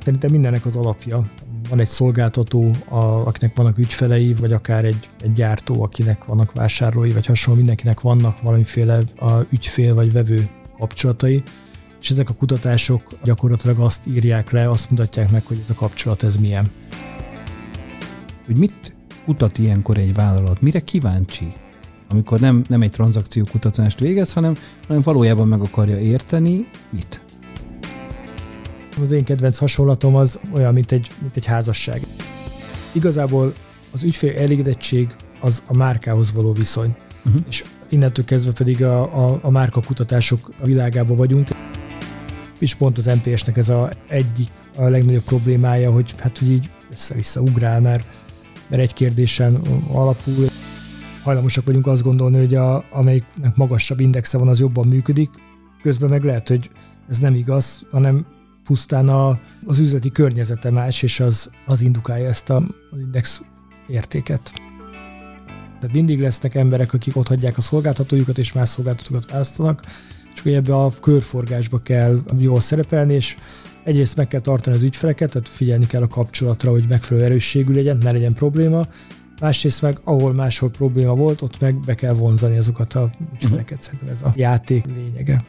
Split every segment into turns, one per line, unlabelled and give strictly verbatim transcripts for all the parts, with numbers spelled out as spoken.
szerintem mindennek az alapja. Van egy szolgáltató, a, akinek vannak ügyfelei, vagy akár egy, egy gyártó, akinek vannak vásárlói, vagy hasonló, mindenkinek vannak valamiféle a ügyfél vagy vevő kapcsolatai, és ezek a kutatások gyakorlatilag azt írják le, azt mutatják meg, hogy ez a kapcsolat ez milyen.
Hogy mit kutat ilyenkor egy vállalat? Mire kíváncsi? Amikor nem, nem egy tranzakciókutatást végez, hanem, hanem valójában meg akarja érteni, mit?
Az én kedvenc hasonlatom az olyan, mint egy, mint egy házasság. Igazából az ügyfél elégedettség az a márkához való viszony. Uh-huh. És innentől kezdve pedig a, a, a márkakutatások világában vagyunk. És pont az em pé es-nek ez a egyik a legnagyobb problémája, hogy hát hogy így össze-vissza ugrál, mert, mert egy kérdésen alapul. Hajlamosak vagyunk azt gondolni, hogy a, amelyiknek magasabb indexe van, az jobban működik. Közben meg lehet, hogy ez nem igaz, hanem pusztán a, az üzleti környezete más, és az, az indukálja ezt a, az index értéket. Tehát mindig lesznek emberek, akik otthagyják a szolgáltatójukat, és más szolgáltatókat választanak, és hogy ebbe a körforgásba kell jól szerepelni, és egyrészt meg kell tartani az ügyfeleket, tehát figyelni kell a kapcsolatra, hogy megfelelő erősségű legyen, ne legyen probléma. Másrészt meg, ahol máshol probléma volt, ott meg be kell vonzani azokat a ügyfeleket. Szerintem ez a játék lényege.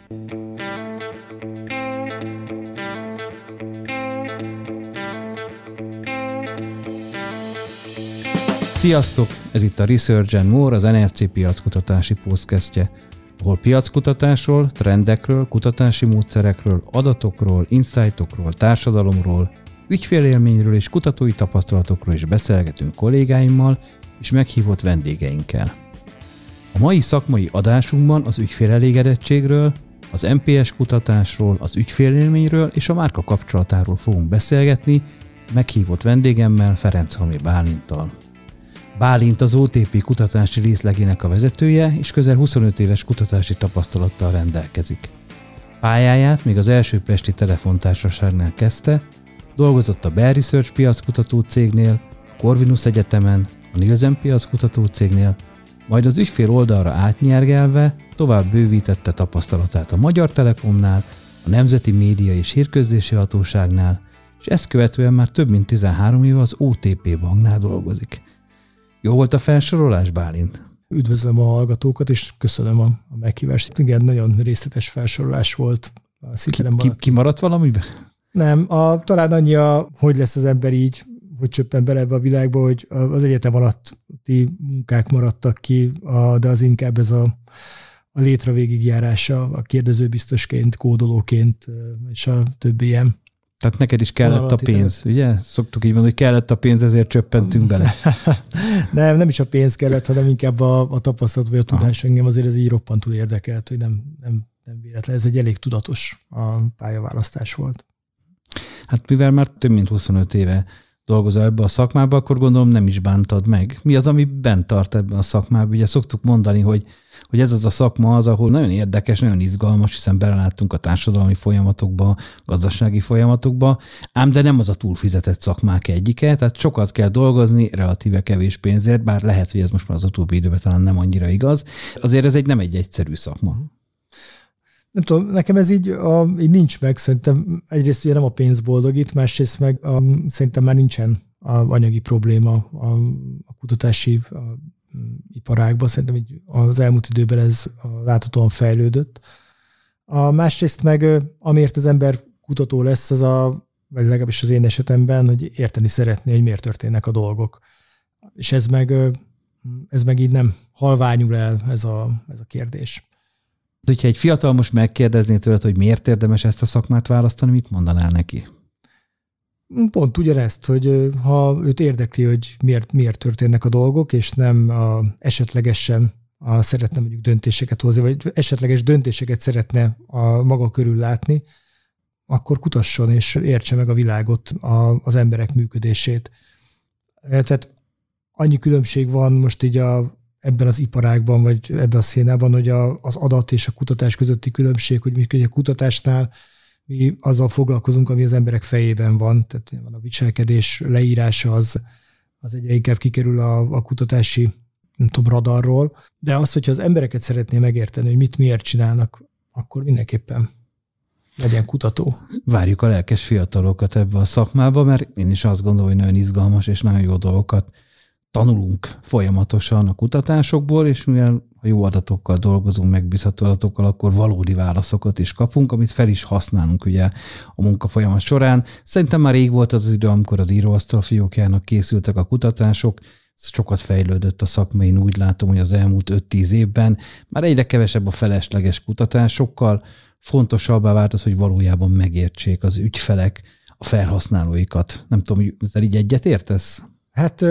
Sziasztok! Ez itt a Research and More, az en er cé piackutatási podcastje, ahol piackutatásról, trendekről, kutatási módszerekről, adatokról, insightokról, társadalomról, ügyfélélményről és kutatói tapasztalatokról is beszélgetünk kollégáimmal és meghívott vendégeinkkel. A mai szakmai adásunkban az ügyfélelégedettségről, az em pé es kutatásról, az ügyfélélményről és a márka kapcsolatáról fogunk beszélgetni meghívott vendégemmel, Ferenchalmi Bálinttal. Bálint az o té pé kutatási részlegének a vezetője, és közel huszonöt éves kutatási tapasztalattal rendelkezik. Pályáját még az első pesti telefontársaságnál kezdte, dolgozott a Bell Research piackutató cégnél, a Corvinus Egyetemen, a Nielsen piackutató cégnél, majd az ügyfél oldalra átnyergelve tovább bővítette tapasztalatát a Magyar Telekomnál, a Nemzeti Média és Hírközlési Hatóságnál, és ezt követően már több mint tizenhárom éve az o té pé banknál dolgozik. Jó volt a felsorolás, Bálint?
Üdvözlöm a hallgatókat, és köszönöm a, a meghívást. Igen, nagyon részletes felsorolás volt.
Ki, ki, kimaradt valamiben?
Nem, a, talán annyi a, hogy lesz az ember így, hogy csöppen bele ebbe a világba, hogy az egyetem alatti munkák maradtak ki, a, de az inkább ez a, a létre végigjárása, a kérdezőbiztosként, kódolóként, és a többi ilyen.
Tehát neked is kellett a pénz, ugye? Szoktuk így mondani, hogy kellett a pénz, ezért csöppentünk bele.
nem, nem is a pénz kellett, hanem inkább a, a tapasztalat vagy a tudás. Engem azért ez így roppantul érdekelt, hogy nem, nem, nem véletlen. Ez egy elég tudatos a pályaválasztás volt.
Hát mivel már több mint huszonöt éve dolgozol ebbe a szakmába, akkor gondolom nem is bántad meg. Mi az, ami bent tart ebben a szakmában? Ugye szoktuk mondani, hogy, hogy ez az a szakma az, ahol nagyon érdekes, nagyon izgalmas, hiszen beleláttunk a társadalmi folyamatokba, gazdasági folyamatokba, ám de nem az a túlfizetett szakmák egyike, tehát sokat kell dolgozni, relatíve kevés pénzért, bár lehet, hogy ez most már az utóbbi időben talán nem annyira igaz. Azért ez egy nem egy egyszerű szakma.
Nem tudom, nekem ez így, a, így nincs meg, szerintem egyrészt ugye nem a pénz boldogít, másrészt meg a, szerintem már nincsen a anyagi probléma a, a kutatási a, iparágban, szerintem így az elmúlt időben ez a, láthatóan fejlődött. A másrészt meg, amiért az ember kutató lesz, az a, vagy legalábbis az én esetemben, hogy érteni szeretné, hogy miért történnek a dolgok. És ez meg, ez meg így nem halványul el ez a, ez a kérdés.
De hogyha egy fiatal most megkérdezné tőled, hogy miért érdemes ezt a szakmát választani, mit mondanál neki?
Pont ugyanezt, hogy ha őt érdekli, hogy miért, miért történnek a dolgok, és nem a, esetlegesen a, szeretne mondjuk döntéseket hozni, vagy esetleges döntéseket szeretne a maga körül látni, akkor kutasson és értse meg a világot, a, az emberek működését. Tehát annyi különbség van most így a ebben az iparágban, vagy ebben a szénában, hogy a, az adat és a kutatás közötti különbség, hogy mi a kutatásnál mi azzal foglalkozunk, ami az emberek fejében van, tehát van a viselkedés leírása, az, az egyre inkább kikerül a, a kutatási nem tudom, radarról, de azt, hogyha az embereket szeretné megérteni, hogy mit miért csinálnak, akkor mindenképpen. legyen kutató.
Várjuk a lelkes fiatalokat ebbe a szakmába, mert én is azt gondolom, hogy nagyon izgalmas és nagyon jó dolgokat tanulunk folyamatosan a kutatásokból, és mivel ha jó adatokkal dolgozunk, megbízható adatokkal, akkor valódi válaszokat is kapunk, amit fel is használunk ugye a munkafolyamat során. Szerintem már rég volt az, az idő, amikor az íróasztal fiókjának készültek a kutatások, sokat fejlődött a szakma, én úgy látom, hogy az elmúlt öt-tíz évben már egyre kevesebb a felesleges kutatásokkal, fontosabbá vált az, hogy valójában megértsék az ügyfelek a felhasználóikat. Nem tudom, hogy ezzel így egyet értesz?
Hát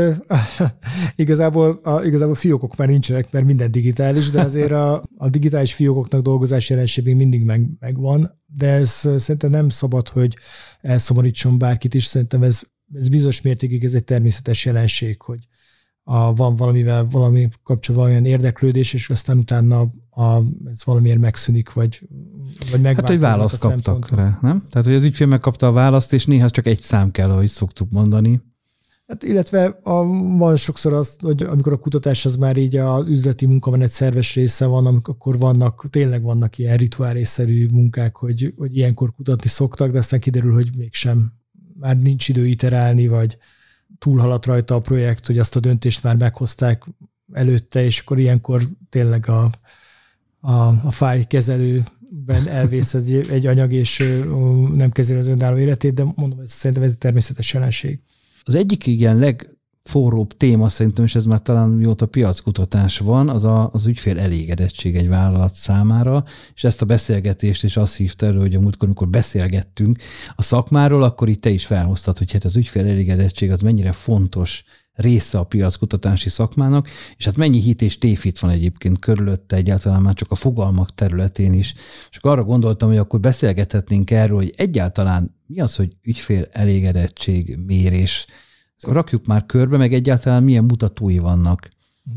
igazából, a, igazából fiókok már nincsenek, mert minden digitális, de azért a, a digitális fiókoknak dolgozás jelenség még mindig meg, megvan, de ez szerintem nem szabad, hogy elszomorítson bárkit is, szerintem ez, ez bizonyos mértékig ez egy természetes jelenség, hogy a, van valamivel valami kapcsolatban olyan érdeklődés, és aztán utána a, ez valamiért megszűnik, vagy, vagy megváltoznak.
Hát, hogy választ kaptak rá, nem? Tehát, hogy az ügyfél megkapta a választ, és néha csak egy szám kell, ahogy szoktuk mondani.
Hát, illetve a, van sokszor az, hogy amikor a kutatás az már így az üzleti munkamenet szerves része van, akkor vannak, tényleg vannak ilyen rituálésszerű munkák, hogy, hogy ilyenkor kutatni szoktak, de aztán kiderül, hogy mégsem már nincs idő iterálni, vagy túlhaladt rajta a projekt, hogy azt a döntést már meghozták előtte, és akkor ilyenkor tényleg a, a, a fájlkezelőben elvész egy, egy anyag, és nem kezeli az önálló életét, de mondom, ez szerintem ez egy természetes jelenség.
Az egyik ilyen legforróbb téma szerintem, és ez már talán mióta piackutatás van, az a, az ügyfél elégedettség egy vállalat számára, és ezt a beszélgetést is azt hívta elő, hogy a múltkor, amikor beszélgettünk a szakmáról, akkor itt te is felhoztad, hogy hát az ügyfél elégedettség az mennyire fontos része a piackutatási szakmának, és hát mennyi hit és tévhit van egyébként körülötte, egyáltalán már csak a fogalmak területén is. És akkor arra gondoltam, hogy akkor beszélgethetnénk erről, hogy egyáltalán mi az, hogy ügyfél elégedettség mérés. Rakjuk már körbe, meg egyáltalán milyen mutatói vannak.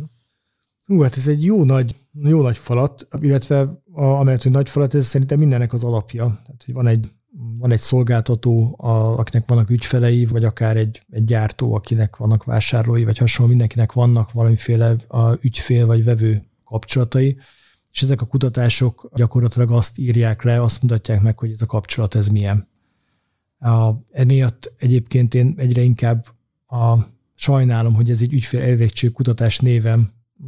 Hú, hát ez egy jó nagy, jó nagy falat, illetve a, amellett, hogy nagy falat, ez szerintem mindennek az alapja. Tehát, hogy van egy Van egy szolgáltató, a, akinek vannak ügyfelei, vagy akár egy, egy gyártó, akinek vannak vásárlói, vagy hasonló, mindenkinek vannak valamiféle a ügyfél vagy vevő kapcsolatai, és ezek a kutatások gyakorlatilag azt írják le, azt mutatják meg, hogy ez a kapcsolat ez milyen. A, emiatt egyébként én egyre inkább a, sajnálom, hogy ez egy ügyfél elégedettség kutatás névem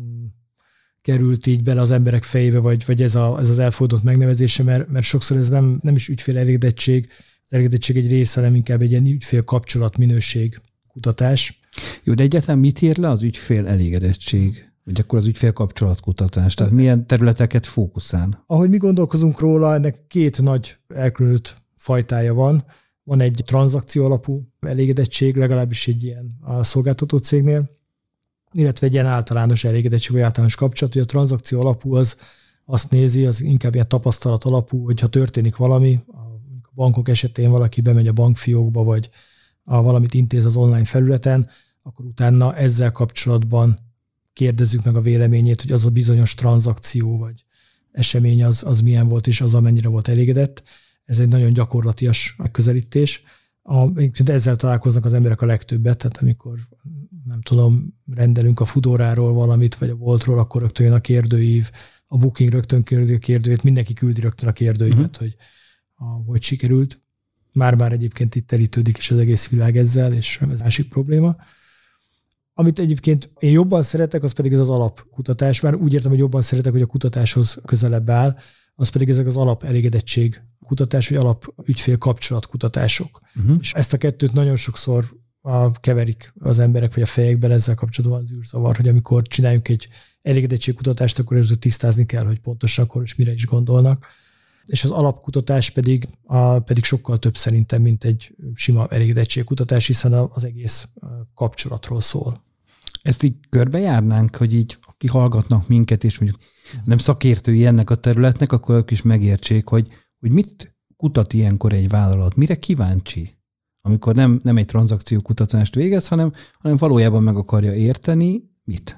került így bele az emberek fejébe, vagy, vagy ez, a, ez az elfordult megnevezése, mert, mert sokszor ez nem, nem is ügyfél elégedettség, az elégedettség egy része, hanem inkább egy ilyen ügyfél kapcsolat minőség kutatás.
Jó, de egyáltalán mit ír le az ügyfél elégedettség? Vagy akkor az ügyfél kapcsolatkutatás? Tehát milyen területeket fókuszál?
Ahogy mi gondolkozunk róla, ennek két nagy elkülönült fajtája van. Van egy tranzakció alapú elégedettség, legalábbis egy ilyen a szolgáltató cégnél, illetve egy ilyen általános elégedettség, vagy általános kapcsolat, hogy a tranzakció alapú az azt nézi, az inkább ilyen tapasztalat alapú, hogyha történik valami, a bankok esetén valaki bemegy a bankfiókba, vagy a valamit intéz az online felületen, akkor utána ezzel kapcsolatban kérdezzük meg a véleményét, hogy az a bizonyos tranzakció, vagy esemény az, az milyen volt, és az amennyire volt elégedett. Ez egy nagyon gyakorlatias megközelítés. A, ezzel találkoznak az emberek a legtöbbet, tehát amikor nem tudom, rendelünk a Foodoráról valamit, vagy a Woltról, akkor rögtön jön a kérdőív, a Booking rögtön küldi a kérdőjét, mindenki küldi rögtön a kérdőívet, uh-huh. hogy a, hogy sikerült. Már-már egyébként itt terítődik is az egész világ ezzel, és ez másik probléma. Amit egyébként én jobban szeretek, az pedig ez az alapkutatás. Már úgy értem, hogy jobban szeretek, hogy a kutatáshoz közelebb áll, az pedig ezek az alap elégedettség kutatás, vagy alap ügyfél kapcsolatkutatások. Uh-huh. És ezt a kettőt nagyon sokszor a, keverik az emberek, vagy a fejekben, ezzel kapcsolatban az űrzavar, hogy amikor csináljuk egy elégedettségkutatást, akkor először tisztázni kell, hogy pontosan akkor is mire is gondolnak. És az alapkutatás pedig, a, pedig sokkal több szerintem, mint egy sima elégedettségkutatás, hiszen az egész kapcsolatról szól.
Ezt így körbejárnánk, hogy így aki hallgatnak minket, és mondjuk nem szakértői ennek a területnek, akkor ők is megértsék, hogy, hogy mit kutat ilyenkor egy vállalat, mire kíváncsi, amikor nem, nem egy tranzakciókutatást végez, hanem, hanem valójában meg akarja érteni, mit?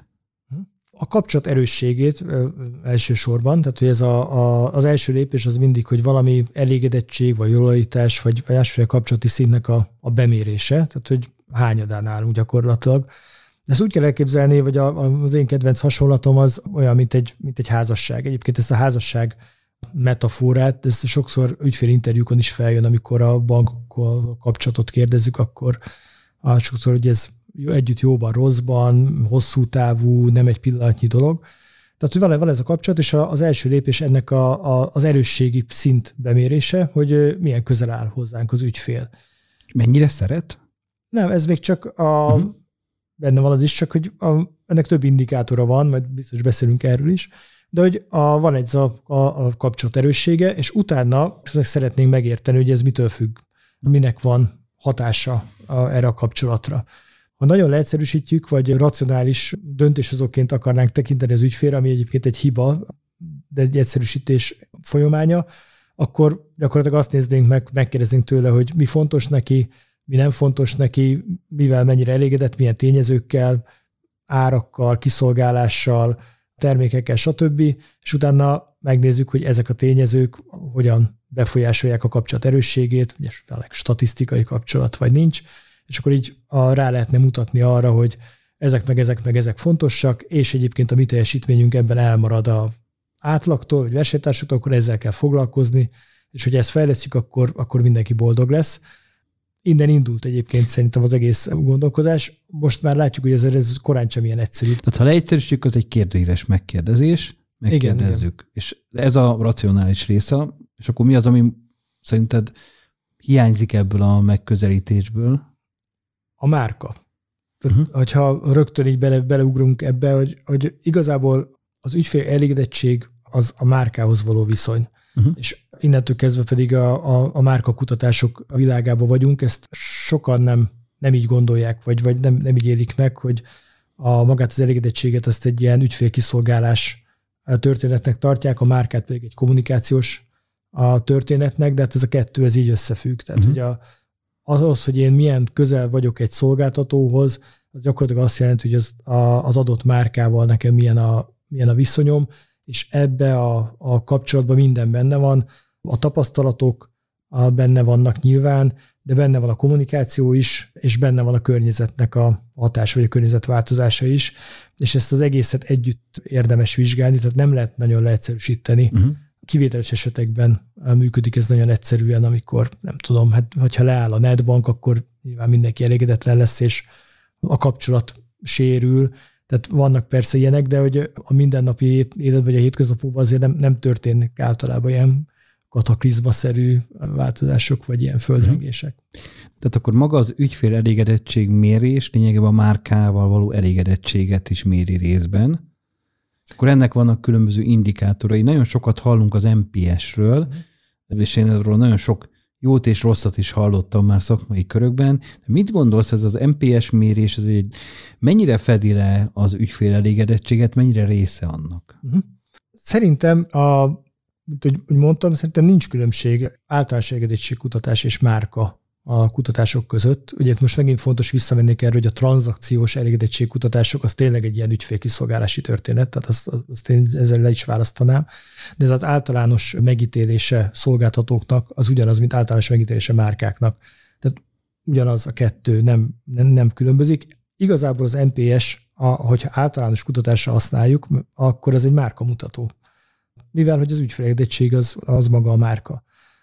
A kapcsolat erősségét elsősorban, tehát hogy ez a, a, az első lépés az mindig, hogy valami elégedettség, vagy lojalitás, vagy másféle kapcsolati szintnek a, a bemérése, tehát hogy hányadán állunk gyakorlatilag. Ezt úgy kell elképzelni, hogy a, az én kedvenc hasonlatom az olyan, mint egy, mint egy házasság. Egyébként ezt a házasság metaforát, ez sokszor ügyfélinterjúkon is feljön, amikor a bankokkal kapcsolatot kérdezzük, akkor sokszor, hogy ez együtt jóban, rosszban, hosszú távú, nem egy pillanatnyi dolog. Tehát, hogy van, van ez a kapcsolat, és az első lépés ennek a, a, az erősségi szint bemérése, hogy milyen közel áll hozzánk az ügyfél.
Mennyire szeret?
Nem, ez még csak a, uh-huh. benne van az is, csak hogy a, ennek több indikátora van, majd biztos beszélünk erről is, de hogy a, van egy a, a, a kapcsolat erőssége, és utána szeretnénk megérteni, hogy ez mitől függ, minek van hatása a, erre a kapcsolatra. Ha nagyon leegyszerűsítjük, vagy racionális döntéshozóként akarnánk tekinteni az ügyfélre, ami egyébként egy hiba, de egy egyszerűsítés folyamánya, akkor gyakorlatilag azt néznénk meg, megkérdeznénk tőle, hogy mi fontos neki, mi nem fontos neki, mivel mennyire elégedett, milyen tényezőkkel, árakkal, kiszolgálással, termékekkel, stb. És utána megnézzük, hogy ezek a tényezők hogyan befolyásolják a kapcsolat erősségét, vagy esetleg statisztikai kapcsolat, vagy nincs, és akkor így a, rá lehetne mutatni arra, hogy ezek meg ezek meg ezek fontosak, és egyébként a mi teljesítményünk ebben elmarad a átlagtól, vagy versenytársaktól, akkor ezzel kell foglalkozni, és hogy ezt fejlesztjük, akkor, akkor mindenki boldog lesz. Innen indult egyébként szerintem az egész gondolkozás. Most már látjuk, hogy ez, ez korán sem ilyen egyszerű.
Tehát ha leegyszerűsítjük, az egy kérdőíves megkérdezés, megkérdezzük. Igen, igen. És ez a racionális része, és akkor mi az, ami szerinted hiányzik ebből a megközelítésből?
A márka. Tehát, uh-huh. hogyha rögtön így bele, beleugrunk ebbe, hogy, hogy igazából az ügyfél elégedettség az a márkához való viszony. Uh-huh. És innentől kezdve pedig a, a, a márkakutatások világában vagyunk, ezt sokan nem, nem így gondolják, vagy, vagy nem, nem így élik meg, hogy a magát az elégedettséget azt egy ilyen ügyfélkiszolgálás történetnek tartják, a márkát pedig egy kommunikációs a történetnek, de hát ez a kettő, ez így összefügg. Tehát, uh-huh. hogy a, az, hogy én milyen közel vagyok egy szolgáltatóhoz, az gyakorlatilag azt jelenti, hogy az, a, az adott márkával nekem milyen a, milyen a viszonyom, és ebbe a, a kapcsolatban minden benne van, a tapasztalatok a, benne vannak nyilván, de benne van a kommunikáció is, és benne van a környezetnek a hatás, vagy a környezet változása is, és ezt az egészet együtt érdemes vizsgálni, tehát nem lehet nagyon leegyszerűsíteni. Uh-huh. Kivételes esetekben működik ez nagyon egyszerűen, amikor nem tudom, hát hogyha leáll a netbank, akkor nyilván mindenki elégedetlen lesz, és a kapcsolat sérül. Tehát vannak persze ilyenek, de hogy a mindennapi életben, vagy a hétköznapokban azért nem, nem történnek általában ilyen kataklizmaszerű változások, vagy ilyen földrengések.
Tehát akkor maga az ügyfél elégedettség mérés lényegében a márkával való elégedettséget is méri részben. Akkor ennek vannak különböző indikátorai. Nagyon sokat hallunk az em pé es-ről, uh-huh. és én erről nagyon sok jót és rosszat is hallottam már szakmai körökben. Mit gondolsz, ez az em pé es mérés, ez egy, mennyire fedi le az ügyfél elégedettséget, mennyire része annak?
Uh-huh. Szerintem, a, mint hogy mondtam, szerintem nincs különbség általános elégedettségkutatás és márka a kutatások között. Ugye itt most megint fontos visszamennék erre, hogy a tranzakciós elégedettségkutatások az tényleg egy ilyen ügyfélkiszolgálási történet, tehát azt, azt én ezzel le is választanám, de ez az általános megítélése szolgáltatóknak az ugyanaz, mint általános megítélése márkáknak. Tehát ugyanaz a kettő nem, nem, nem különbözik. Igazából az em pé es, a, hogyha általános kutatásra használjuk, akkor ez egy márkamutató. Mivel, hogy az ügyfélelégedettség az, az maga a márka.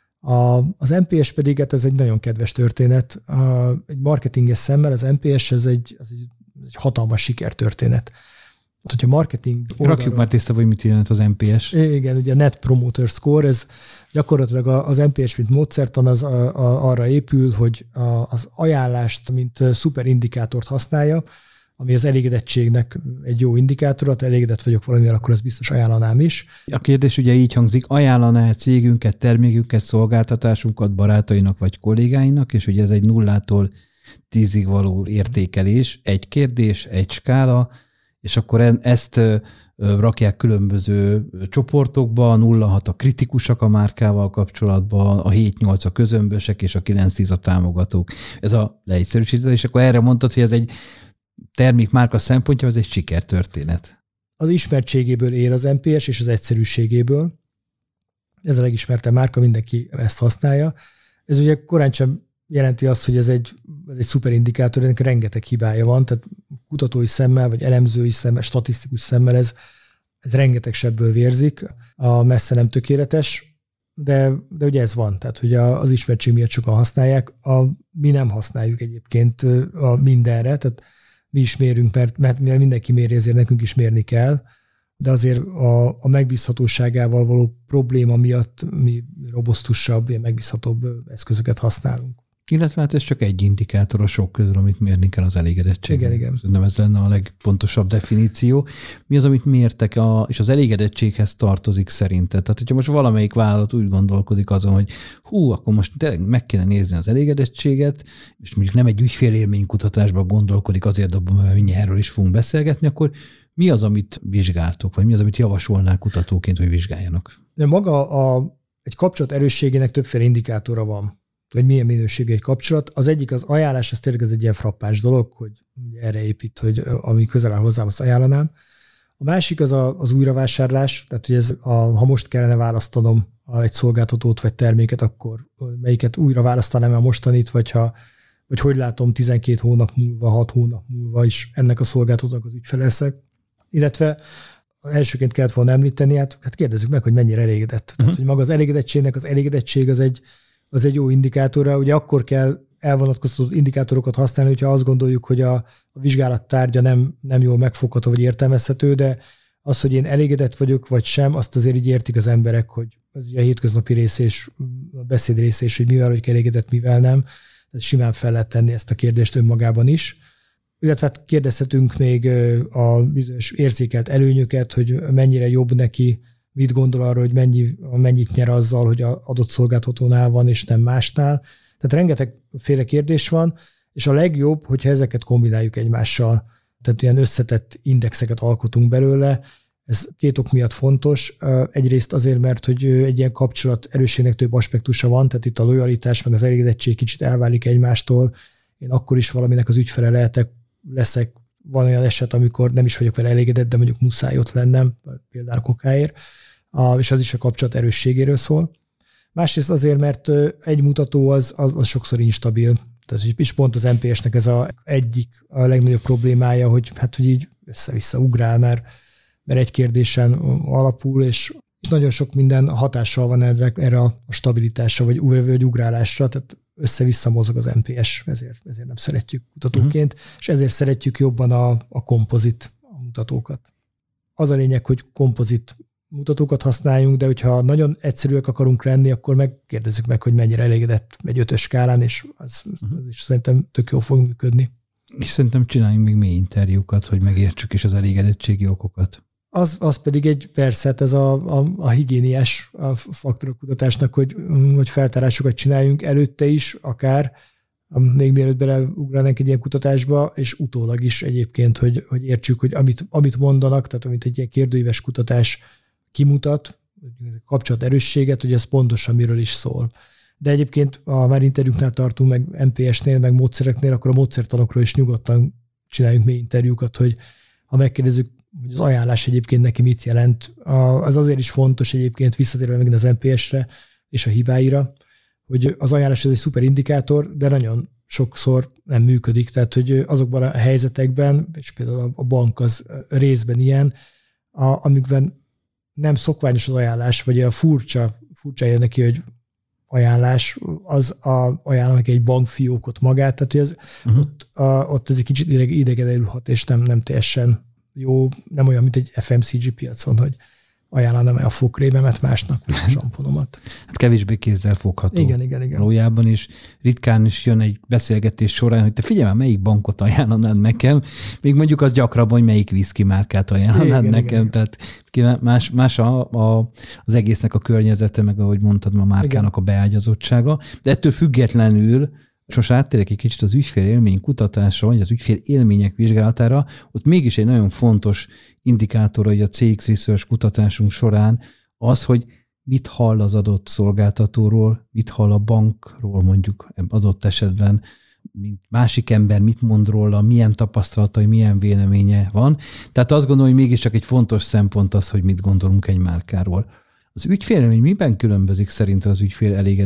A, az em pé es pedig, hát ez egy nagyon kedves történet. A, egy marketinges szemmel az em pé es ez egy, az egy, egy hatalmas sikertörténet. Hát, hogyha marketing
oldalra... Rakjuk már tiszta, hogy mit jelent az em pé es.
Igen, ugye a Net Promoter Score, ez gyakorlatilag az em pé es, mint módszertan, az a, a, arra épül, hogy a, az ajánlást, mint szuperindikátort használja, ami az elégedettségnek egy jó indikátor, ha elégedett vagyok valamivel, akkor ezt biztos ajánlanám is.
A kérdés ugye így hangzik, ajánlaná a cégünket, termékünket, szolgáltatásunkat barátainak vagy kollégáinak, és ugye ez egy nullától tízig való értékelés, egy kérdés, egy skála, és akkor ezt rakják különböző csoportokba, a nulla hat a kritikusak a márkával kapcsolatban, a hét nyolc a közömbösek, és a kilenc tíz a támogatók. Ez a leegyszerűsítés, és akkor erre mondtad, hogy ez egy termékmárka szempontja, az egy sikertörténet.
Az ismertségéből él az em pé es, és az egyszerűségéből. Ez a legismertebb márka, mindenki ezt használja. Ez ugye korán sem jelenti azt, hogy ez egy, ez egy szuperindikátor, ennek rengeteg hibája van, tehát kutatói szemmel, vagy elemzői szemmel, statisztikus szemmel ez, ez rengeteg sebből vérzik, a messze nem tökéletes, de, de ugye ez van, tehát hogy az ismertség miatt sokan használják, a, mi nem használjuk egyébként a mindenre, tehát mi is mérünk, mert, mert mindenki méri, ezért nekünk is mérni kell, de azért a, a megbízhatóságával való probléma miatt mi robosztusabb, ilyen megbízhatóbb eszközöket használunk.
Illetve hát ez csak egy indikátor a sok közül, amit mérni kell az elégedettség.
Igen, igen.
Nem ez lenne a legpontosabb definíció. Mi az, amit mértek, a, és az elégedettséghez tartozik szerinted? Tehát, hogyha most valamelyik vállalat úgy gondolkodik azon, hogy hú, akkor most tényleg meg kéne nézni az elégedettséget, és mondjuk nem egy ügyfélélménykutatásban gondolkodik, azért dobom, mert mindjárt erről is fogunk beszélgetni, akkor mi az, amit vizsgáltok, vagy mi az, amit javasolnál kutatóként, hogy vizsgáljanak?
De maga a, egy kapcsolat erősségének többféle indikátora van, hogy milyen minőségű egy kapcsolat. Az egyik az ajánlás, ez tényleg ez egy ilyen frappáns dolog, hogy erre épít, hogy ami közel áll hozzám, azt ajánlanám. A másik az a, az újravásárlás, tehát hogy ez a, ha most kellene választanom egy szolgáltatót vagy terméket, akkor melyiket újra választanám a mostanit, vagy, ha, vagy hogy látom tizenkét hónap múlva, hat hónap múlva is ennek a szolgáltatónak az ügyfele leszek. Illetve elsőként kellett volna említeni, hát, hát kérdezzük meg, hogy mennyire elégedett. Uh-huh. Tehát, hogy maga az elégedettségnek, az elégedettség az egy, az egy jó indikátora. Ugye akkor kell elvonatkoztatott indikátorokat használni, hogyha azt gondoljuk, hogy a, a vizsgálat tárgya nem, nem jól megfogható vagy értelmezhető, de az, hogy én elégedett vagyok, vagy sem, azt azért így értik az emberek, hogy ez ugye a hétköznapi rész és a beszéd rész és hogy mivel vagyok elégedett, mivel nem. Tehát simán fel lehet tenni ezt a kérdést önmagában is. Illetve hát kérdezhetünk még a bizonyos érzékelt előnyöket, hogy mennyire jobb neki, mit gondol arra, hogy mennyi, mennyit nyer azzal, hogy az adott szolgáltatónál van, és nem másnál. Tehát rengetegféle kérdés van, és a legjobb, hogyha ezeket kombináljuk egymással. Tehát ilyen összetett indexeket alkotunk belőle. Ez két ok miatt fontos. Egyrészt azért, mert hogy egy ilyen kapcsolat erősségnek több aspektusa van, tehát itt a lojalitás, meg az elégedettség kicsit elválik egymástól. Én akkor is valaminek az ügyfele lehetek, leszek, van olyan eset, amikor nem is vagyok vele elégedett, de mondjuk muszáj ott lennem, például kokáért, és az is a kapcsolat erősségéről szól. Másrészt azért, mert egy mutató az, az, az sokszor instabil. Tehát is pont az en pé es-nek ez a egyik a legnagyobb problémája, hogy hát, hogy így össze-vissza ugrál, mert, mert egy kérdésen alapul, és nagyon sok minden hatással van erre, erre a stabilitásra, vagy, vagy ugrálásra, tehát össze-vissza mozog az en pé es, ezért, ezért nem szeretjük mutatóként, uh-huh. és ezért szeretjük jobban a, a kompozit mutatókat. Az a lényeg, hogy kompozit mutatókat használjunk, de hogyha nagyon egyszerűek akarunk lenni, akkor megkérdezzük meg, hogy mennyire elégedett egy ötös skálán, és az, uh-huh. az is szerintem tök jól fog működni.
És szerintem csináljunk még mély interjúkat, hogy megértsük is az elégedettségi okokat. Az,
az pedig egy persze, ez a, a, a higiéniás a faktorok kutatásnak, hogy, hogy feltárásokat csináljunk előtte is, akár még mielőtt beleugránánk egy ilyen kutatásba, és utólag is egyébként, hogy, hogy értsük, hogy amit, amit mondanak, tehát amit egy ilyen kérdőíves kutatás kimutat, kapcsolat erősséget, hogy ez pontosan miről is szól. De egyébként, ha már interjúknál tartunk, meg en pé es-nél, meg módszereknél, akkor a módszertanokról is nyugodtan csináljunk mély interjúkat, hogy ha megkérdezzük, hogy az ajánlás egyébként neki mit jelent. Az azért is fontos egyébként, visszatérve megint az en pé es-re és a hibáira, hogy az ajánlás ez egy szuper indikátor, de nagyon sokszor nem működik. Tehát, hogy azokban a helyzetekben, és például a bank az részben ilyen, amikben nem szokványos az ajánlás, vagy a furcsa, furcsa jön neki, hogy ajánlás, az a, ajánlanak egy bankfiókot magát, tehát hogy ez, uh-huh. ott, a, ott ez egy kicsit idegen elülhat, és nem, nem teljesen jó, nem olyan, mint egy ef em cé gé piacon, hogy ajánlanám el a fogkrémemet másnak, vagy a samponomat.
Hát kevésbé kézzel fogható.
Igen, igen, igen.
Valójában is ritkán is jön egy beszélgetés során, hogy te figyelj már, melyik bankot ajánlanád nekem, még mondjuk az gyakrabban, hogy melyik whisky márkát ajánlanád igen, nekem. Igen, tehát más, más a, a, az egésznek a környezete, meg ahogy mondtad, a márkának igen. a beágyazottsága. De ettől függetlenül és most áttérek egy kicsit az ügyfél élmény kutatásra, vagy az ügyfél élmények vizsgálatára, ott mégis egy nagyon fontos indikátor, hogy a cé iksz Research kutatásunk során az, hogy mit hall az adott szolgáltatóról, mit hall a bankról mondjuk adott esetben, mint másik ember mit mond róla, milyen tapasztalatai, milyen véleménye van. Tehát azt gondolom, hogy mégiscsak egy fontos szempont az, hogy mit gondolunk egy márkáról. Az ügyfélélmény miben különbözik szerintem az ügyfél elégedett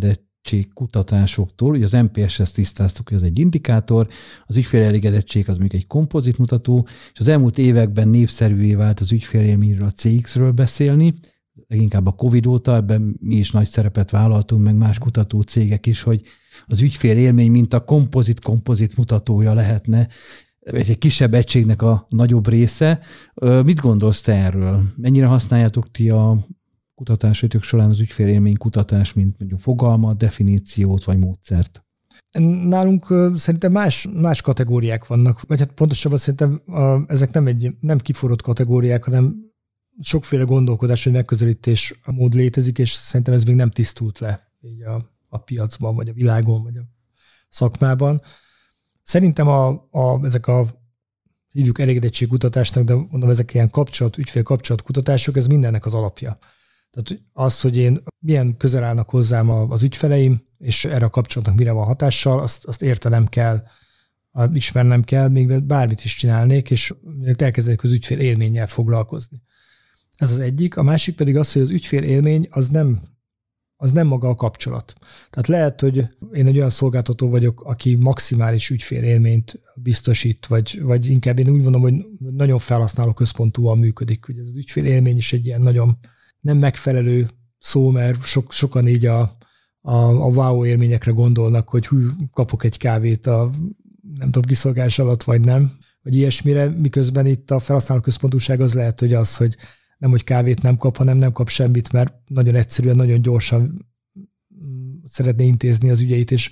elégedettség kutatásoktól, ugye az en pé es-hez tisztáztuk, hogy ez egy indikátor, az ügyfél elégedettség az még egy kompozit mutató, és az elmúlt években népszerűvé vált az ügyfélélményről, a cé iksz-ről beszélni, leginkább a Covid óta, ebben mi is nagy szerepet vállaltunk, meg más kutató cégek is, hogy az ügyfélélmény, mint a kompozit-kompozit mutatója lehetne, egy kisebb egységnek a nagyobb része. Mit gondolsz te erről? Mennyire használjátok ti a kutatásaitok során az ügyfélélmény kutatás, mint mondjuk fogalmat, definíciót vagy módszert?
Nálunk szerintem más, más kategóriák vannak, vagy hát pontosabban szerintem ezek nem, egy, nem kiforrott kategóriák, hanem sokféle gondolkodás vagy megközelítés mód létezik, és szerintem ez még nem tisztult le így a, a piacban, vagy a világon, vagy a szakmában. Szerintem a, a, ezek a hívjuk elégedettségkutatásnak, de mondom, ezek ilyen kapcsolat, ügyfél kapcsolatkutatások, ez mindennek az alapja. Tehát az, hogy én milyen közel állnak hozzám az ügyfeleim, és erre a kapcsolatnak mire van hatással, azt, azt értenem kell, ismernem kell, még bármit is csinálnék, és elkezdenék az ügyfél élménnyel foglalkozni. Ez az egyik. A másik pedig az, hogy az ügyfél élmény az nem, az nem maga a kapcsolat. Tehát lehet, hogy én egy olyan szolgáltató vagyok, aki maximális ügyfél élményt biztosít, vagy, vagy inkább én úgy mondom, hogy nagyon felhasználó központúan működik. Ugye ez az ügyfél élmény is egy ilyen nagyon nem megfelelő szó, mert sok, sokan így a, a, a wow élményekre gondolnak, hogy hű, kapok egy kávét a nem tudom, kiszolgálás alatt, vagy nem, vagy ilyesmire, miközben itt a felhasználó központúság az lehet, hogy az, hogy nem, hogy kávét nem kap, hanem nem kap semmit, mert nagyon egyszerűen, nagyon gyorsan szeretné intézni az ügyeit, és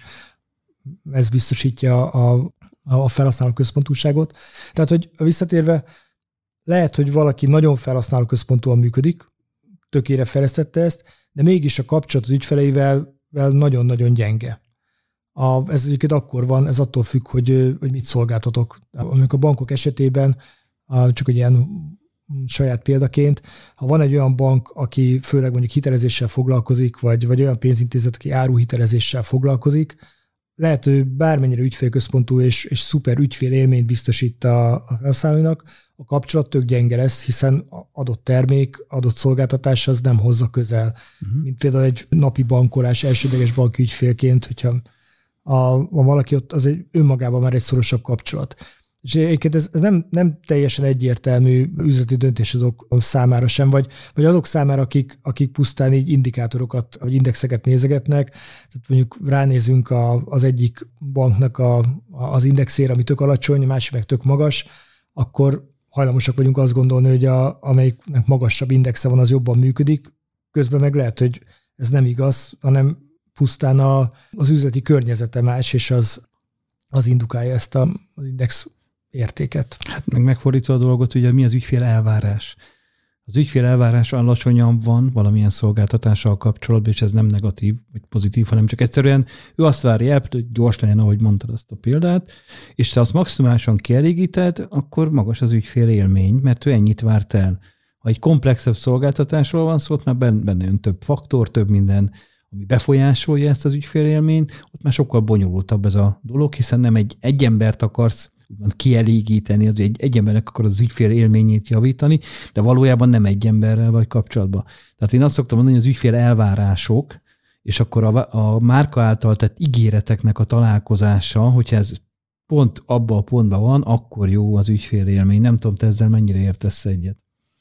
ez biztosítja a, a felhasználó központúságot. Tehát, hogy visszatérve, lehet, hogy valaki nagyon felhasználó központúan működik, tökére fejlesztette ezt, de mégis a kapcsolat az ügyfeleivel nagyon-nagyon gyenge. A, ez egyébként akkor van, ez attól függ, hogy, hogy mit szolgáltatok. Amikor a bankok esetében, csak egy ilyen saját példaként, ha van egy olyan bank, aki főleg mondjuk hitelezéssel foglalkozik, vagy, vagy olyan pénzintézet, aki áruhitelezéssel foglalkozik, lehet, hogy bármennyire ügyfélközpontú és, és szuper ügyfél élményt biztosít a, a felhasználónak, a kapcsolat tök gyenge lesz, hiszen adott termék, adott szolgáltatás az nem hozza közel. Uh-huh. Mint például egy napi bankolás elsődleges banki ügyfélként, hogyha a, a valaki ott, az egy önmagában már egy szorosabb kapcsolat. És egyébként ez, ez nem, nem teljesen egyértelmű üzleti döntés azok számára sem, vagy, vagy azok számára, akik, akik pusztán így indikátorokat, vagy indexeket nézegetnek. Tehát mondjuk ránézünk a, az egyik banknak a, az indexére, ami tök alacsony, a másik meg tök magas, akkor hajlamosak vagyunk azt gondolni, hogy a, amelyiknek magasabb indexe van, az jobban működik. Közben meg lehet, hogy ez nem igaz, hanem pusztán a, az üzleti környezete más, és az, az indukálja ezt a, az index értéket.
Hát meg megfordítva a dolgot, ugye mi az ügyfél elvárás? Az ügyfél elvárás alacsonyan van valamilyen szolgáltatással kapcsolatban, és ez nem negatív vagy pozitív, hanem csak egyszerűen ő azt várja el, hogy gyors legyen, ahogy mondtad azt a példát, és te azt maximálisan kielégíted, akkor magas az ügyfél élmény, mert ő ennyit várt el. Ha egy komplexebb szolgáltatásról van szó, ott már benne jön több faktor, több minden, ami befolyásolja ezt az ügyfél élményt, ott már sokkal bonyolultabb ez a dolog, hiszen nem egy, egy embert akarsz úgymond kielégíteni, az egy, egy embernek akar az ügyfél élményét javítani, de valójában nem egy emberrel vagy kapcsolatban. Tehát én azt szoktam mondani, hogy az ügyfél elvárások, és akkor a, a márka által tett ígéreteknek a találkozása, hogyha ez pont abban a pontban van, akkor jó az ügyfél élmény. Nem tudom, te ezzel mennyire értesz egyet?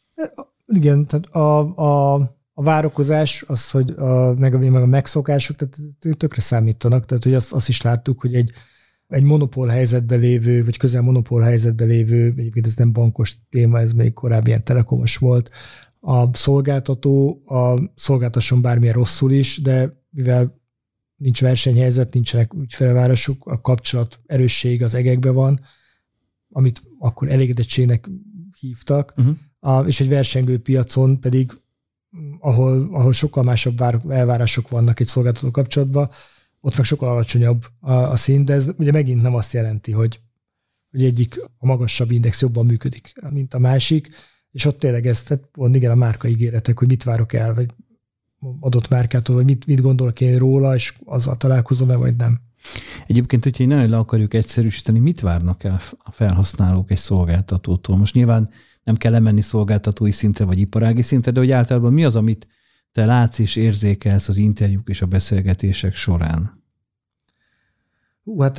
Igen, tehát a, a, a várakozás, az, hogy a, meg, a, meg a megszokások, tehát tökre számítanak, tehát hogy azt, azt is láttuk, hogy egy egy monopól helyzetben lévő, vagy közel monopól helyzetben lévő, egyébként ez nem bankos téma, ez még korábbi ilyen telekomos volt, a szolgáltató a szolgáltasson bármilyen rosszul is, de mivel nincs versenyhelyzet, nincsenek ügyfelvárosok, a kapcsolat erősség az egekben van, amit akkor elégedettségnek hívtak, uh-huh. a, és egy versengő piacon pedig, ahol, ahol sokkal másabb elvárások vannak egy szolgáltató kapcsolatban, ott meg sokkal alacsonyabb a, a szint, de ez ugye megint nem azt jelenti, hogy, hogy egyik a magasabb index jobban működik, mint a másik, és ott tényleg ez, tehát pont igen, a márka ígéretek, hogy mit várok el, vagy adott márkától, vagy mit, mit gondolok én róla, és azzal találkozom-e, vagy nem.
Egyébként, hogyha én nagyon le akarjuk egyszerűsíteni, mit várnak el a felhasználók egy szolgáltatótól? Most nyilván nem kell lemenni szolgáltatói szintre, vagy iparági szintre, de hogy általában mi az, amit te látsz és érzékelsz az interjúk és a beszélgetések során?
Hú, hát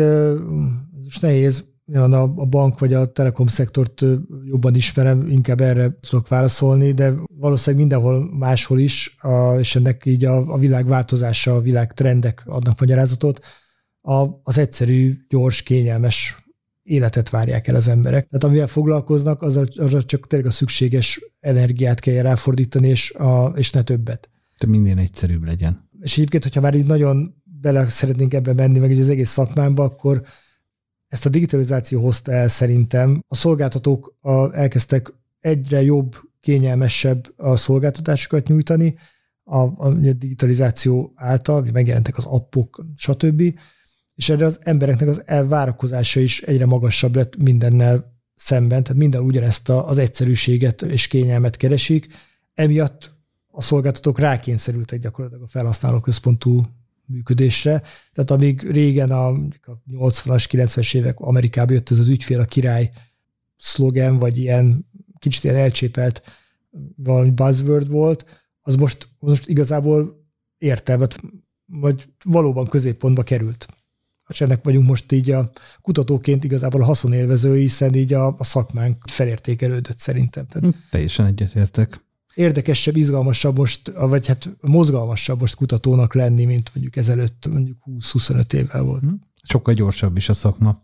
most nehéz. A bank vagy a telekom szektort jobban ismerem, inkább erre tudok válaszolni, de valószínűleg mindenhol máshol is, és ennek így a, a világ változása, a világ trendek adnak magyarázatot. A, az egyszerű, gyors, kényelmes életet várják el az emberek. Tehát amivel foglalkoznak, az arra csak tényleg a szükséges energiát kell ráfordítani, és, a, és ne többet.
De minden egyszerűbb legyen.
És egyébként, hogyha már így nagyon bele szeretnénk ebbe menni, meg az egész szakmámba, akkor ezt a digitalizáció hozta el szerintem. A szolgáltatók a, elkezdtek egyre jobb, kényelmesebb a szolgáltatásokat nyújtani a, a digitalizáció által, megjelentek az appok, stb. És erre az embereknek az elvárakozása is egyre magasabb lett mindennel szemben, tehát minden ugyanezt az egyszerűséget és kényelmet keresik. Emiatt a szolgáltatók rákényszerültek gyakorlatilag a felhasználóközpontú működésre. Tehát amíg régen a nyolcvanas, kilencvenes évek Amerikában jött ez az ügyfél a király szlogen, vagy ilyen kicsit ilyen elcsépelt valami buzzword volt, az most, most igazából értelmet, vagy valóban középpontba került. És ennek vagyunk most így a kutatóként igazából a haszonélvezői, hiszen így a, a szakmánk felértékelődött szerintem. Tehát
teljesen egyetértek.
Érdekesebb, izgalmasabb most, vagy hát mozgalmasabb most kutatónak lenni, mint mondjuk ezelőtt mondjuk húsz-huszonöt évvel volt.
Sokkal gyorsabb is a szakma.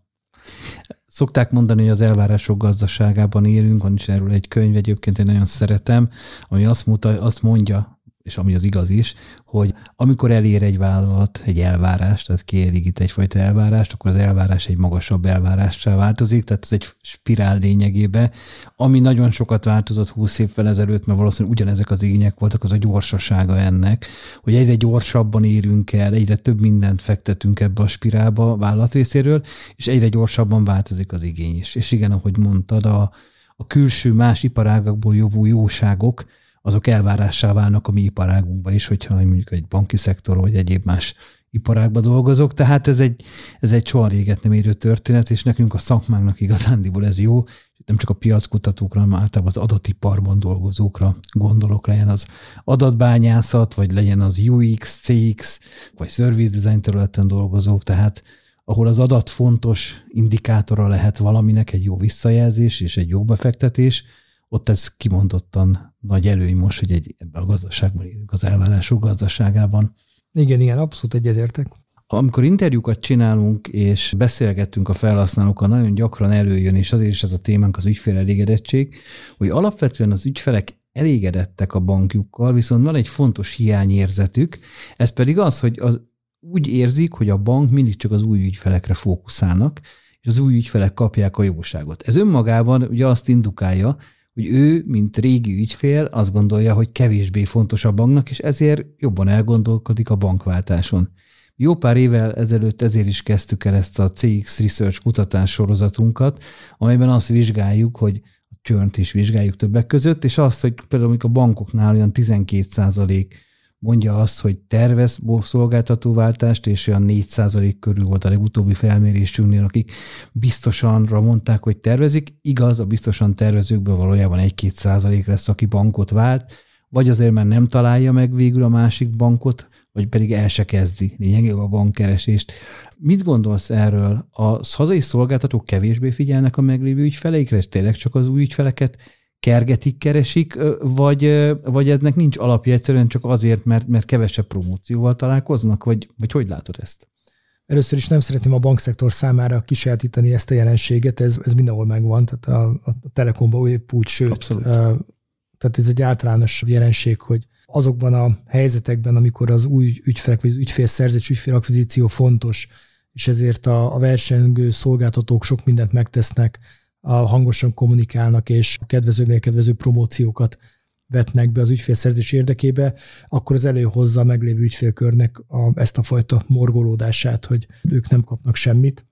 Szokták mondani, hogy az elvárások gazdaságában élünk, van is erről egy könyv, egyébként én nagyon szeretem, ami azt, mutat, azt mondja, és ami az igaz is, hogy amikor elér egy vállalat egy elvárást, tehát kielégít egyfajta elvárást, akkor az elvárás egy magasabb elvárássá változik, tehát ez egy spirál lényegében, ami nagyon sokat változott húsz évvel ezelőtt, mert valószínűleg ugyanezek az igények voltak, az a gyorsasága ennek, hogy egyre gyorsabban érünk el, egyre több mindent fektetünk ebbe a spirálba a vállalat részéről, és egyre gyorsabban változik az igény is. És igen, ahogy mondtad, a, a külső más iparágakból jövő jóságok, azok elvárássá válnak a mi iparágunkba is, hogyha mondjuk egy banki szektor vagy egyéb más iparágban dolgozok. Tehát ez egy, ez egy soha véget nem érő történet, és nekünk a szakmánknak igazándiból ez jó, nem csak a piackutatókra, hanem általában az adatiparban dolgozókra gondolok, legyen az adatbányászat, vagy legyen az u iksz, cé iksz, vagy service design területen dolgozók, tehát ahol az adat fontos indikátora lehet valaminek, egy jó visszajelzés és egy jó befektetés, ott ez kimondottan nagy előny most, hogy egy, ebben a gazdaságban élünk, az elvárások gazdaságában.
Igen, igen, abszolút egyetértek.
Amikor interjúkat csinálunk és beszélgetünk a felhasználókkal, nagyon gyakran előjön, és azért is ez a témánk az ügyfél elégedettség, hogy alapvetően az ügyfelek elégedettek a bankjukkal, viszont van egy fontos hiányérzetük, ez pedig az, hogy az úgy érzik, hogy a bank mindig csak az új ügyfelekre fókuszálnak, és az új ügyfelek kapják a jóságot. Ez önmagában ugye azt indukálja, hogy ő, mint régi ügyfél, azt gondolja, hogy kevésbé fontos a banknak, és ezért jobban elgondolkodik a bankváltáson. Jó pár évvel ezelőtt ezért is kezdtük el ezt a cé iksz Research kutatás sorozatunkat, amelyben azt vizsgáljuk, hogy a churnt is vizsgáljuk többek között, és azt, hogy például a bankoknál olyan tizenkét százalék mondja azt, hogy tervez szolgáltatóváltást, és olyan négy százalék körül volt a legutóbbi felmérésünknél, akik biztosanra mondták, hogy tervezik. Igaz, a biztosan tervezőkből valójában egy-két százalék lesz, aki bankot vált, vagy azért, mert nem találja meg végül a másik bankot, vagy pedig el se kezdi lényegében a bankkeresést. Mit gondolsz erről? A hazai szolgáltatók kevésbé figyelnek a meglévő ügyfeleikre, és tényleg csak az új ügyfeleket kergetik, keresik, vagy, vagy eznek nincs alapja egyszerűen csak azért, mert, mert kevesebb promócióval találkoznak, vagy, vagy hogy látod ezt?
Először is nem szeretném a bankszektor számára kisajátítani ezt a jelenséget, ez, ez mindenhol megvan, tehát a, a Telekomban épp úgy, sőt, Abszolút. Tehát ez egy általános jelenség, hogy azokban a helyzetekben, amikor az új ügyfelek, vagy az ügyfélszerzés, ügyfélakvizíció fontos, és ezért a, a versengő szolgáltatók sok mindent megtesznek, a hangosan kommunikálnak, és a kedvezőnél kedvező promóciókat vetnek be az ügyfélszerzés érdekébe, akkor az előhozza a meglévő ügyfélkörnek a, ezt a fajta morgolódását, hogy ők nem kapnak semmit.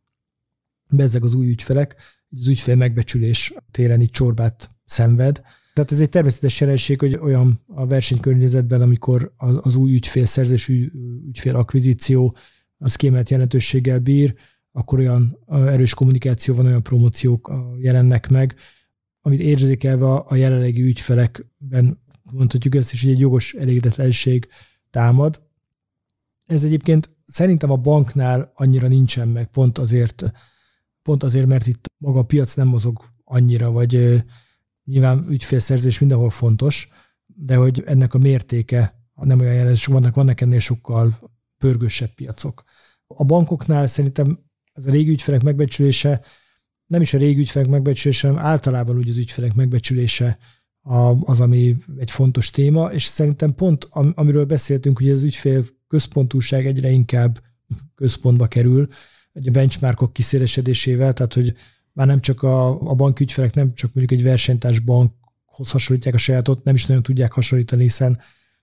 Bezzeg az új ügyfelek, az ügyfél megbecsülés téren így csorbát szenved. Tehát ez egy természetes jelenség, hogy olyan a versenykörnyezetben, amikor az új ügyfélszerzés, ügyfélakvizíció az kiemelt jelentőséggel bír, akkor olyan erős kommunikáció van, olyan promóciók jelennek meg, amit érzékelve a jelenlegi ügyfelekben mondhatjuk ezt is, hogy egy jogos elégedetlenség támad. Ez egyébként szerintem a banknál annyira nincsen meg, pont azért, pont azért, mert itt maga a piac nem mozog annyira, vagy nyilván ügyfélszerzés mindenhol fontos, de hogy ennek a mértéke nem olyan jelentős, vannak, vannak ennél sokkal pörgősebb piacok. A bankoknál szerintem ez a régi ügyfelek megbecsülése, nem is a régi ügyfelek megbecsülése, hanem általában úgy az ügyfelek megbecsülése az, ami egy fontos téma, és szerintem pont, amiről beszéltünk, hogy az ügyfél központúság egyre inkább központba kerül, a benchmarkok kiszélesedésével, tehát hogy már nem csak a, a bankügyfelek, nem csak mondjuk egy versenytárs bankhoz hasonlítják a sajátot, nem is nagyon tudják hasonlítani, hiszen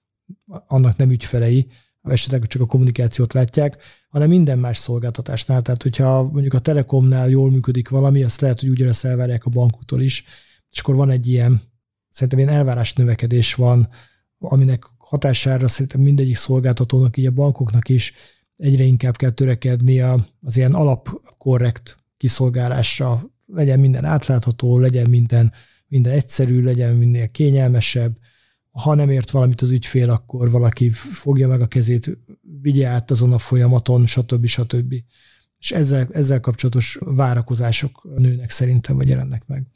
annak nem ügyfelei, esetleg csak a kommunikációt látják, hanem minden más szolgáltatásnál. Tehát, hogyha mondjuk a Telekomnál jól működik valami, azt lehet, hogy ugyanezt elvárják a bankoktól is, és akkor van egy ilyen, szerintem ilyen elvárás növekedés van, aminek hatására szerintem mindegyik szolgáltatónak, így a bankoknak is egyre inkább kell törekedni az ilyen alapkorrekt kiszolgálásra, legyen minden átlátható, legyen minden, minden egyszerű, legyen minél kényelmesebb. Ha nem ért valamit az ügyfél, akkor valaki fogja meg a kezét, vigye át azon a folyamaton, stb. stb. És ezzel, ezzel kapcsolatos várakozások nőnek szerintem, vagy jelennek meg.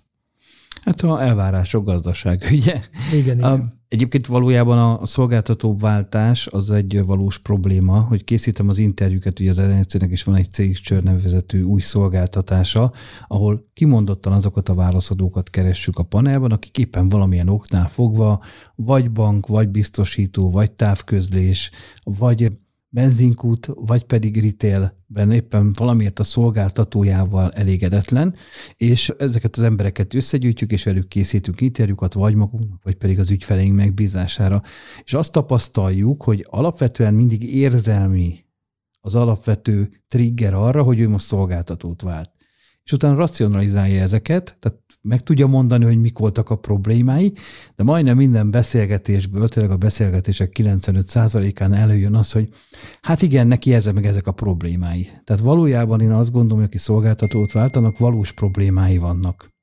Hát a elvárások gazdaság, ugye?
Igen, igen.
A, egyébként valójában a szolgáltatóváltás az egy valós probléma, hogy készítem az interjúket, ugye az en er cé-nek is van egy cé iksz Churn nevezetű új szolgáltatása, ahol kimondottan azokat a válaszadókat keressük a panelban, akik éppen valamilyen oknál fogva, vagy bank, vagy biztosító, vagy távközlés, vagy benzinkút, vagy pedig retailben éppen valamiért a szolgáltatójával elégedetlen, és ezeket az embereket összegyűjtjük, és velük készítünk interjúkat, vagy magunknak, vagy pedig az ügyfeleink megbízására. És azt tapasztaljuk, hogy alapvetően mindig érzelmi az alapvető trigger arra, hogy ő most szolgáltatót vált. És utána racionalizálja ezeket, tehát meg tudja mondani, hogy mik voltak a problémái, de majdnem minden beszélgetésből, tényleg a beszélgetések kilencvenöt százalékán előjön az, hogy hát igen, neki ezek meg ezek a problémái. Tehát valójában én azt gondolom, hogy aki szolgáltatót váltanak, valós problémái vannak.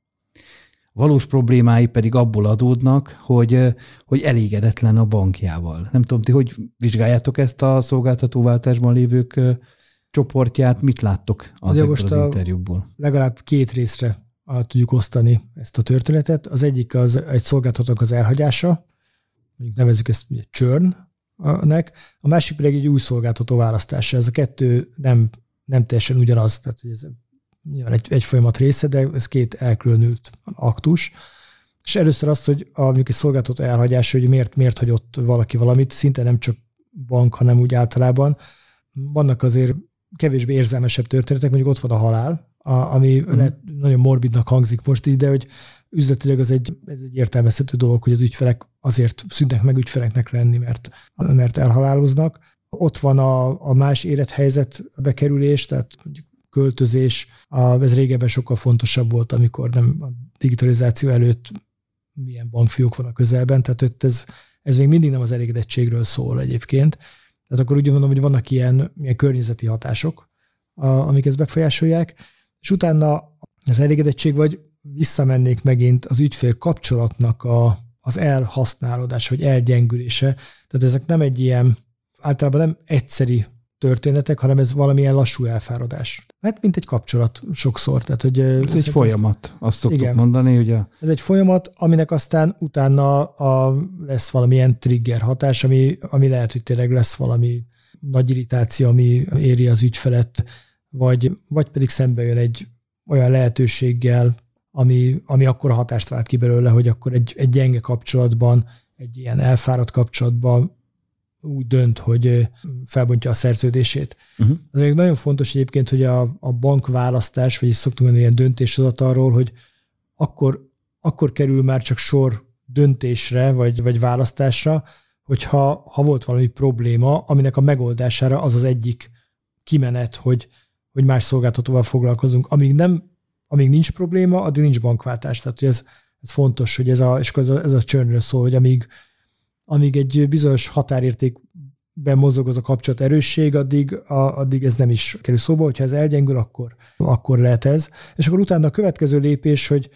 Valós problémái pedig abból adódnak, hogy, hogy elégedetlen a bankjával. Nem tudom, ti hogy vizsgáljátok ezt a szolgáltatóváltásban lévők csoportját, mit láttok azokból az interjúkból? Legalább két részre tudjuk osztani ezt a történetet. Az egyik az egy szolgáltatónak az elhagyása, mondjuk nevezzük ezt ugye churnnek, a másik pedig egy új szolgáltató választása. Ez a kettő nem, nem teljesen ugyanaz, tehát ez nyilván egy, egy folyamat része, de ez két elkülönült aktus. És először azt, hogy a, mondjuk egy szolgáltató elhagyása, hogy miért, miért hagyott valaki valamit, szinte nem csak bank, hanem úgy általában. Vannak azért kevésbé érzelmesebb történetek, mondjuk ott van a halál, a, ami mm. lehet, nagyon morbidnak hangzik most így, de hogy üzletileg az egy, ez egy értelmezhető dolog, hogy az ügyfelek azért szűnnek meg ügyfeleknek lenni, mert, mert elhaláloznak. Ott van a, a más élethelyzet bekerülés, tehát mondjuk költözés, a, ez régebben sokkal fontosabb volt, amikor nem a digitalizáció előtt milyen bankfiók van a közelben, tehát ez, ez még mindig nem az elégedettségről szól egyébként. Tehát akkor úgy mondom, hogy vannak ilyen, ilyen környezeti hatások, amik ezt befolyásolják, és utána az elégedettség vagy visszamennék megint az ügyfél kapcsolatnak a, az elhasználódása, vagy elgyengülése. Tehát ezek nem egy ilyen, általában nem egyszeri történetek, hanem ez valamilyen lassú elfáradás. Hát mint egy kapcsolat sokszor. Tehát, hogy ez egy folyamat, ez, azt szoktuk igen, mondani, ugye?
Ez egy folyamat, aminek aztán utána a, lesz valamilyen trigger hatás, ami, ami lehet, hogy tényleg lesz valami nagy irritáció, ami éri az ügyfelet, vagy, vagy pedig szembe jön egy olyan lehetőséggel, ami, ami akkor a hatást vált ki belőle, hogy akkor egy, egy gyenge kapcsolatban, egy ilyen elfáradt kapcsolatban úgy dönt, hogy felbontja a szerződését. Uh-huh. Azért nagyon fontos egyébként, hogy a, a bankválasztás, vagyis szoktunk mondani ilyen döntéshozatalról, hogy akkor, akkor kerül már csak sor döntésre, vagy, vagy választásra, hogyha ha volt valami probléma, aminek a megoldására az az egyik kimenet, hogy, hogy más szolgáltatóval foglalkozunk. Amíg, nem, amíg nincs probléma, addig nincs bankváltás. Tehát hogy ez, ez fontos, hogy ez a, és ez a, ez a churnről szól, hogy amíg amíg egy bizonyos határértékben mozog az a kapcsolat erősség, addig, a, addig ez nem is kerül szóba, hogyha ez elgyengül, akkor, akkor lehet ez. És akkor utána a következő lépés, hogy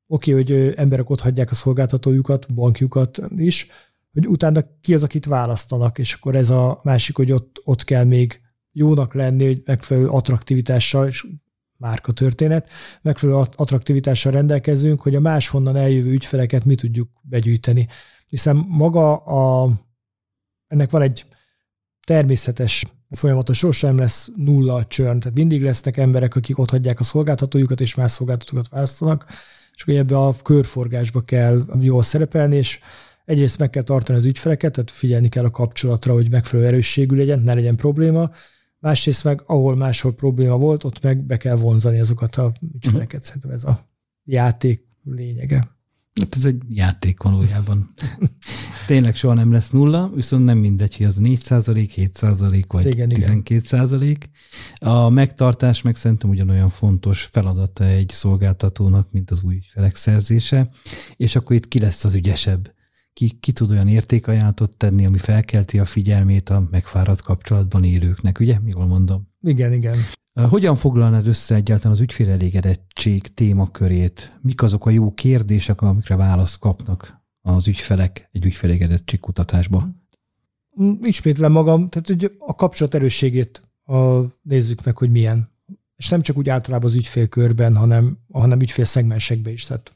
oké, okay, hogy emberek ott hagyják a szolgáltatójukat, bankjukat is, hogy utána ki az, akit választanak, és akkor ez a másik, hogy ott, ott kell még jónak lenni, hogy megfelelő attraktivitással, és márka történet, megfelelő attraktivitással rendelkezünk, hogy a máshonnan eljövő ügyfeleket mi tudjuk begyűjteni. Hiszen maga a, ennek van egy természetes folyamatos, sosem lesz nulla a churn, tehát mindig lesznek emberek, akik ott hagyják a szolgáltatójukat, és más szolgáltatókat választanak, és akkor ebbe a körforgásba kell jól szerepelni, és egyrészt meg kell tartani az ügyfeleket, tehát figyelni kell a kapcsolatra, hogy megfelelő erősségű legyen, ne legyen probléma, másrészt meg ahol máshol probléma volt, ott meg be kell vonzani azokat a ügyfeleket. Szerintem ez a játék lényege.
Hát ez egy játék valójában. Tényleg soha nem lesz nulla, viszont nem mindegy, hogy az négy százalék, hét százalék vagy igen, tizenkét százalék. A megtartás meg szerintem ugyanolyan fontos feladata egy szolgáltatónak, mint az új ügyfelek szerzése, és akkor itt ki lesz az ügyesebb. Ki, ki tud olyan értékajánlatot tenni, ami felkelti a figyelmét a megfáradt kapcsolatban élőknek, ugye? Jól mondom?
Igen, igen.
Hogyan foglalnád össze egyáltalán az ügyfélelégedettség témakörét? Mik azok a jó kérdések, amikre választ kapnak az ügyfelek egy ügyfélelégedettség kutatásban?
Ismétlem magam, tehát hogy a kapcsolat erősségét a, nézzük meg, hogy milyen. És nem csak úgy általában az ügyfélkörben, hanem, hanem ügyfélszegmensekben is, tehát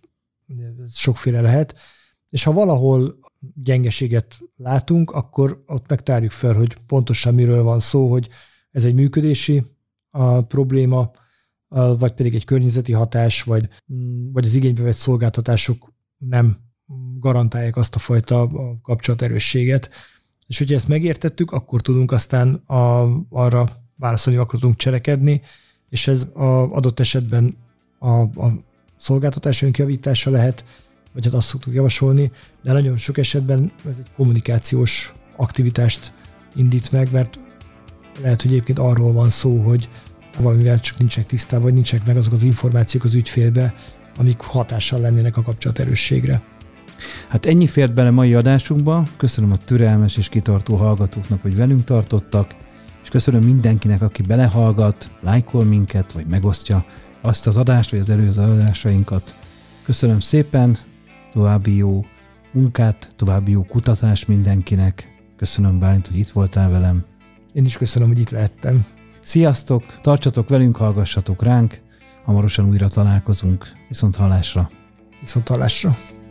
sokféle lehet. És ha valahol gyengeséget látunk, akkor ott megtárjuk fel, hogy pontosan miről van szó, hogy ez egy működési a probléma, vagy pedig egy környezeti hatás, vagy, vagy az igénybe vett szolgáltatások nem garantálják azt a fajta kapcsolaterősséget. És hogyha ezt megértettük, akkor tudunk aztán a, arra válaszolni, akkor tudunk cselekedni, és ez az adott esetben a, a szolgáltatásunk javítása lehet, vagy hát azt szoktuk javasolni, de nagyon sok esetben ez egy kommunikációs aktivitást indít meg, mert lehet, hogy egyébként arról van szó, hogy valamivel csak nincsenek tisztában, vagy nincsenek meg azok az információk az ügyfélbe, amik hatással lennének a kapcsolaterősségre.
Hát ennyi fért bele mai adásunkba. Köszönöm a türelmes és kitartó hallgatóknak, hogy velünk tartottak, és köszönöm mindenkinek, aki belehallgat, lájkol minket, vagy megosztja azt az adást, vagy az előző adásainkat. Köszönöm szépen, további jó munkát, további jó kutatást mindenkinek. Köszönöm, Bálint, hogy itt voltál velem.
Én is köszönöm, hogy itt lehettem.
Sziasztok, tartsatok velünk, hallgassatok ránk, hamarosan újra találkozunk. Viszont hallásra.
Viszont hallásra.